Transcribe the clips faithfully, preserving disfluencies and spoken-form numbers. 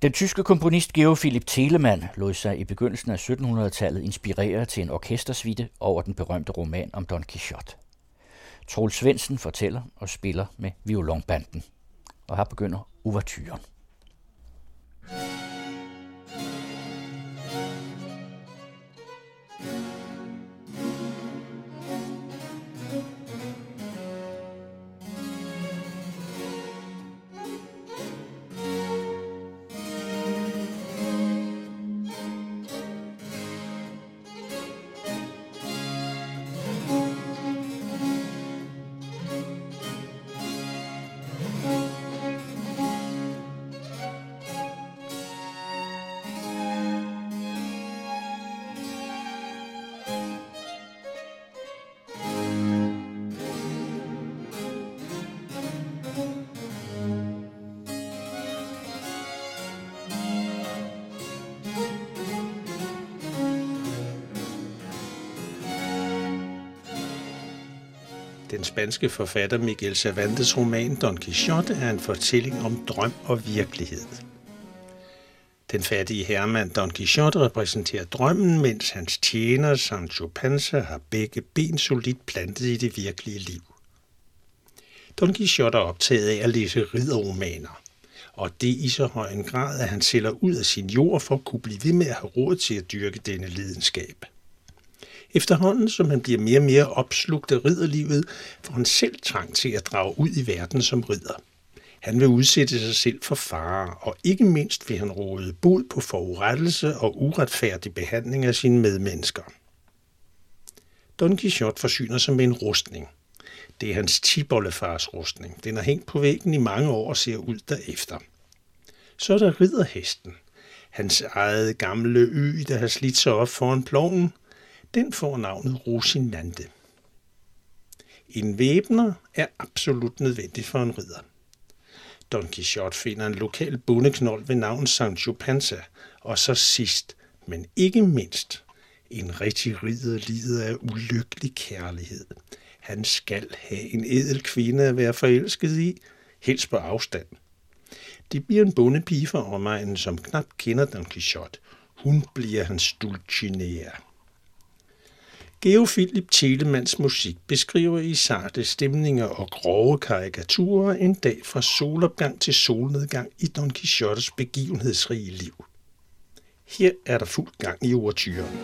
Den tyske komponist Georg Philipp Telemann lod sig i begyndelsen af syttenhundredetallet inspirere til en orkestersuite over den berømte roman om Don Quixote. Troels Svendsen fortæller og spiller med violonbanden. Og her begynder ouverturen. Den spanske forfatter Miguel Cervantes' roman Don Quixote er en fortælling om drøm og virkelighed. Den fattige herremand Don Quixote repræsenterer drømmen, mens hans tjener Sancho Panza har begge ben solidt plantet i det virkelige liv. Don Quixote er optaget af at læse ridderromaner, og det i så høj en grad, at han sælger ud af sin jord for at kunne blive ved med at have råd til at dyrke denne lidenskab. Efterhånden, som han bliver mere og mere opslugt af ridderlivet, får han selv trang til at drage ud i verden som ridder. Han vil udsætte sig selv for fare, og ikke mindst vil han råde bod på forurettelse og uretfærdig behandling af sine medmennesker. Don Quixote forsyner sig med en rustning. Det er hans tibollefars rustning. Den er hængt på væggen i mange år og ser ud derefter. Så er der ridderhesten. Hans eget gamle ø, der har slidt sig op foran ploven. Den får navnet Rocinante. En væbner er absolut nødvendig for en ridder. Don Quixote finder en lokal bondeknold ved navn Sancho Panza, og så sidst, men ikke mindst, en rigtig ridder lider af ulykkelig kærlighed. Han skal have en ædel kvinde at være forelsket i, helst på afstand. Det bliver en bondepige fra omegnen, som knap kender Don Quixote. Hun bliver hans Dulcinea. Georg Philipp Telemanns musik beskriver i sarte stemninger og grove karikaturer en dag fra solopgang til solnedgang i Don Quixotes begivenhedsrige liv. Her er der fuld gang i ouverturen.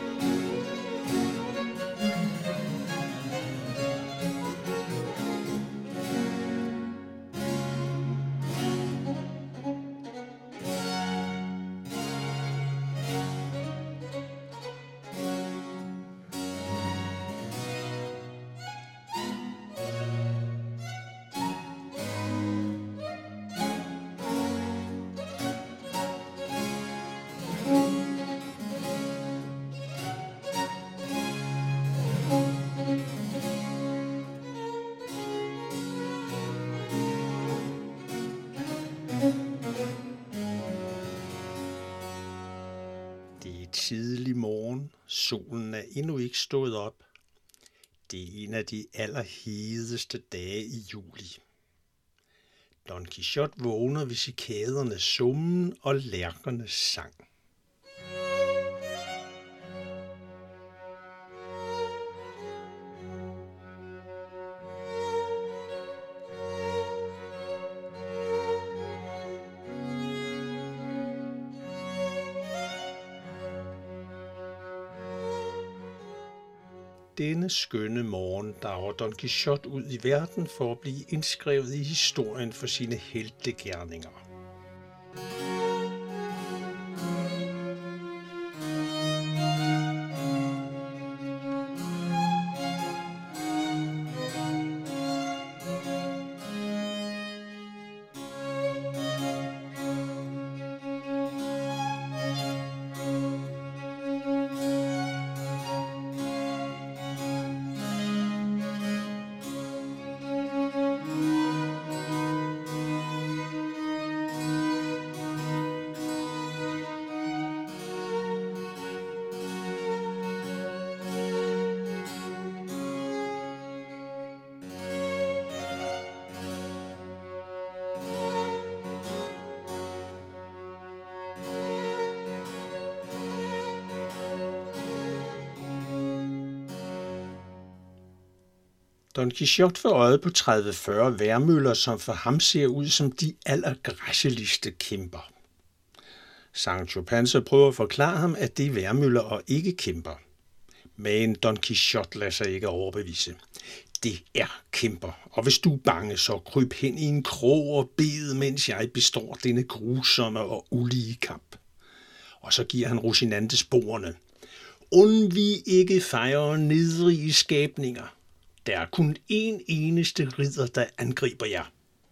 Tidlig morgen. Solen er endnu ikke stået op. Det er en af de allerhedeste dage i juli. Don Quixote vågner ved cikadernes summen og lærkernes sang. Denne skønne morgen drager Don Quixote ud i verden for at blive indskrevet i historien for sine heltegerninger. Don Quixote får øjet på tredive til fyrre vejrmøller, som for ham ser ud som de allergræsseligste kæmper. Sancho Panza prøver at forklare ham, at det er vejrmøller og ikke kæmper. Men Don Quixote lader sig ikke overbevise. Det er kæmper, og hvis du er bange, så kryb hen i en krog og bed, mens jeg består denne grusomme og ulige kamp. Og så giver han Rocinante sporene. Undvig ikke fejre nedrige skabninger. Der er kun én eneste ridder, der angriber jer.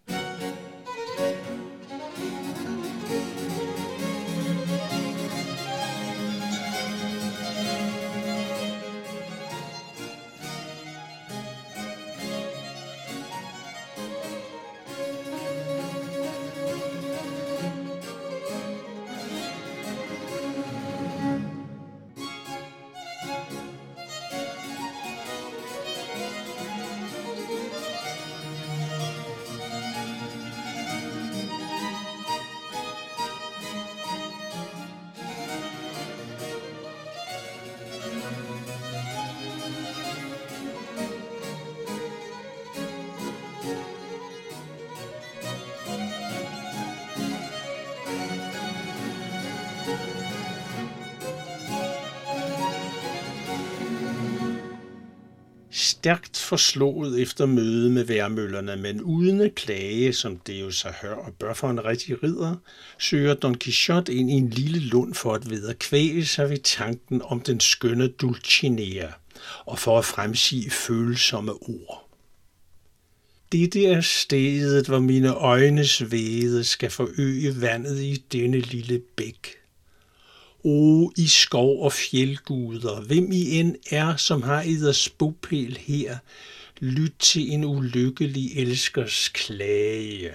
Stærkt forslået efter møde med vejrmøllerne, men uden at klage, som det jo så hør og bør for en rigtig ridder, søger Don Quixote ind i en lille lund for at vederkvæge sig ved tanken om den skønne Dulcinea, og for at fremsige følsomme ord. Dette er stedet, hvor mine øjnes væde skal forøge vandet i denne lille bæk. O, I skov og fjeldguder, hvem I end er, som har eders bopæl her, lyt til en ulykkelig elskers klage.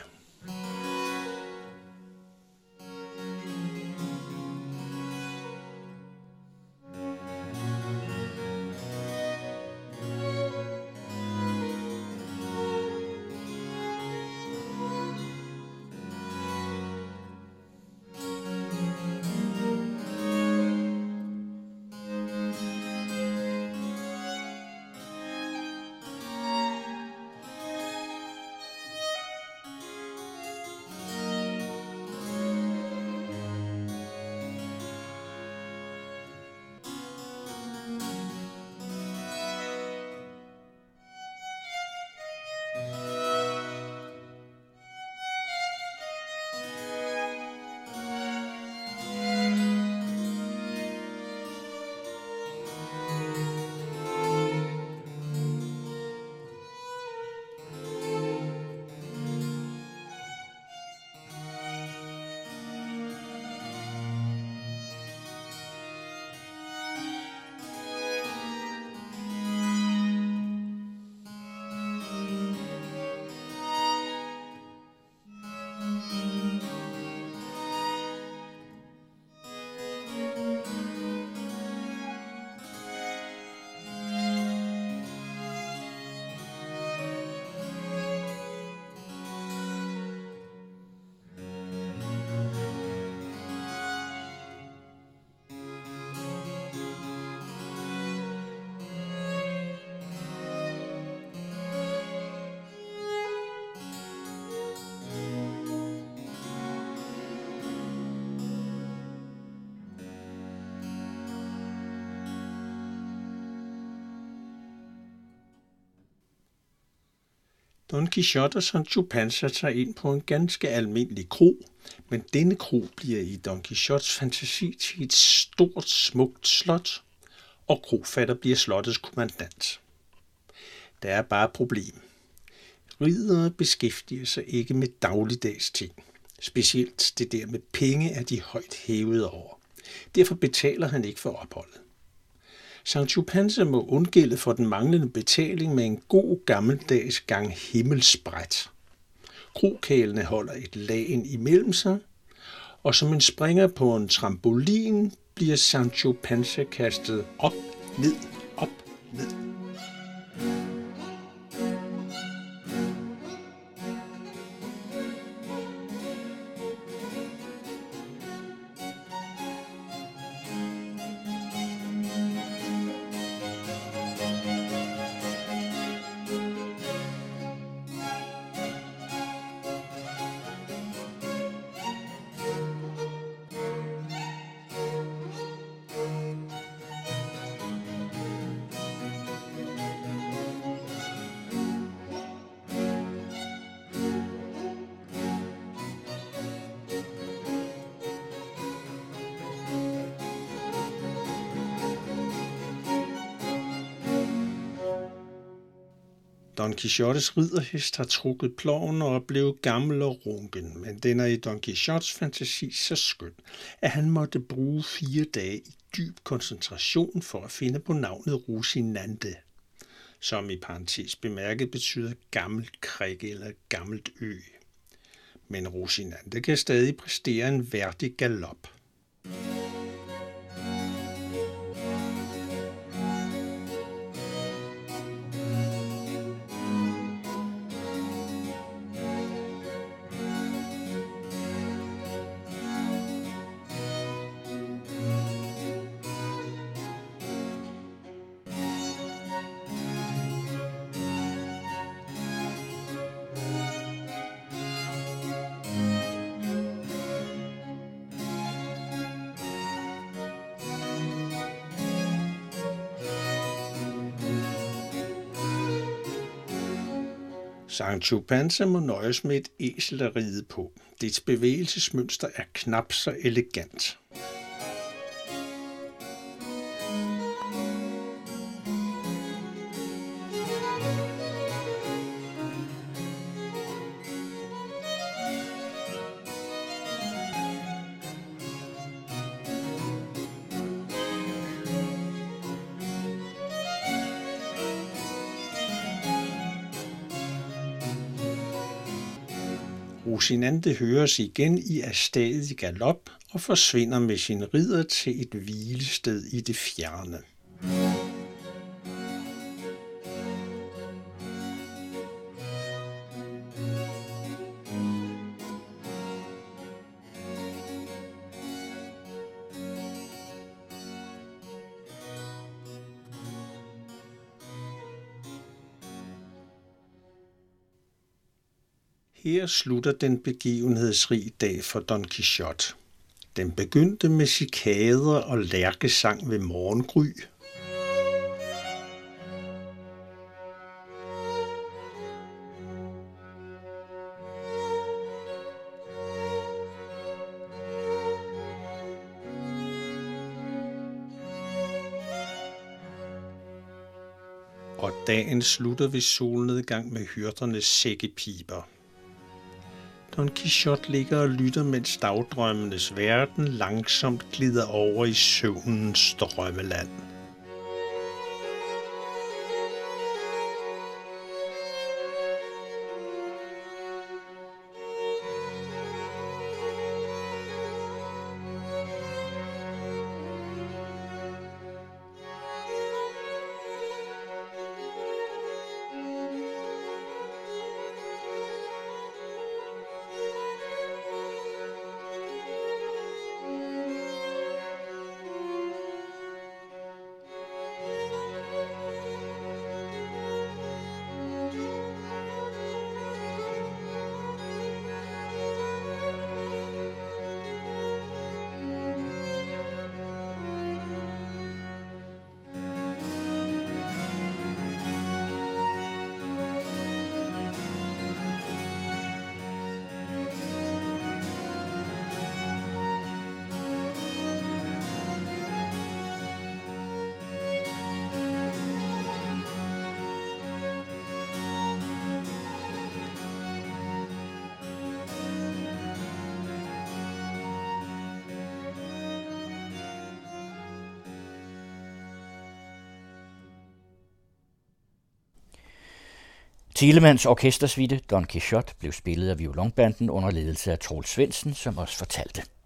Don Quixote og Sancho Panza tager ind på en ganske almindelig kro, men denne kro bliver i Don Quixotes fantasi til et stort, smukt slot, og krofatter bliver slottets kommandant. Der er bare et problem. Riddere beskæftiger sig ikke med dagligdags ting. Specielt det der med penge er de højt hævet over. Derfor betaler han ikke for opholdet. Sancho Panza må undgælde for den manglende betaling med en god gammeldags gang himmelsbræt. Krokælene holder et lagen imellem sig, og som en springer på en trampolin bliver Sancho Panza kastet op, ned, op, ned. Don Quixotes ridderhest har trukket ploven og er blevet gammel og runken, men den er i Don Quixotes fantasi så skøn, at han måtte bruge fire dage i dyb koncentration for at finde på navnet Rocinante, som i parentes bemærket betyder gammelt krikke eller gammelt ø. Men Rocinante kan stadig præstere en værdig galop. Sancho Panza må nøjes med et æsel at ride på. Dets bevægelsesmønster er knap så elegant. Rocinante høres igen i erstadig galop og forsvinder med sin ridder til et hvilested i det fjerne. Her slutter den begivenhedsrige dag for Don Quixote. Den begyndte med cikader og lærkesang ved morgengry. Og dagen slutter ved solnedgang med hyrdernes sækkepiber. Don Quixote ligger og lytter, mens dagdrømmenes verden langsomt glider over i søvnens drømmeland. Telemanns orkestersuite Don Quixote blev spillet af violonbanden under ledelse af Troels Svendsen, som også fortalte.